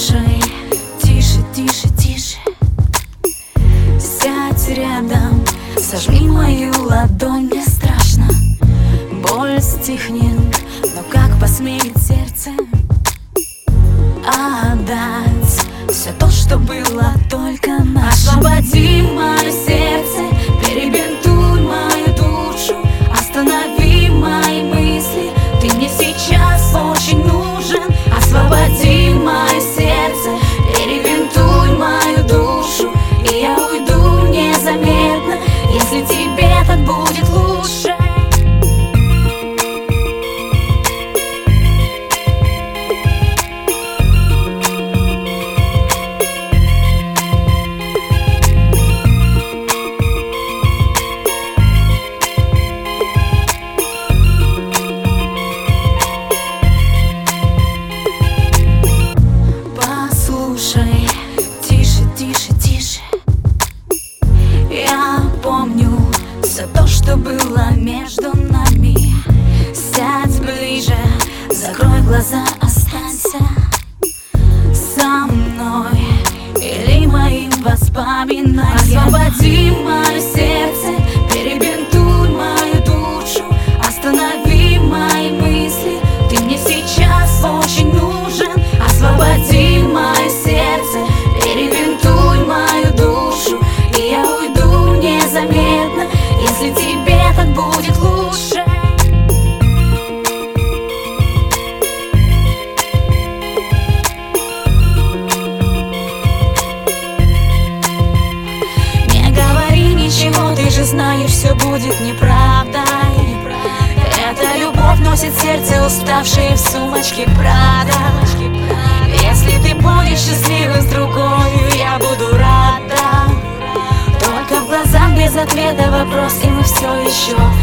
Послушай, тише, тише, тише. Сядь рядом, сожми мою ладонь, мне страшно. Боль стихнет, но как посмеет сердце отдать все то, что было только наше. Освободи мое сердце, перебинтуй мою душу, останови мои мысли, ты мне сейчас очень нужен. Освободи мое сердце, перебинтуй мою душу, и я уйду незаметно, если тебе так будет лучше. Послушай, тише, тише, тише. Я помню все то, что было между нами. Сядь ближе, закрой глаза, останься со мной или моим воспоминанием. Освободи мое сердце, перебинтуй мою душу, останови мои мысли, ты мне сейчас очень нужен. Освободи мое сердце, перебинтуй мою душу, и я уйду незаметно, если тебе так будет лучше. Не говори ничего, ты же знаешь, все будет неправдой. Эта любовь носит сердце, уставшее в сумочке Прада. Если ты будешь счастливым с другой, я буду рада. Только в глазах без ответа вопрос, и мы все еще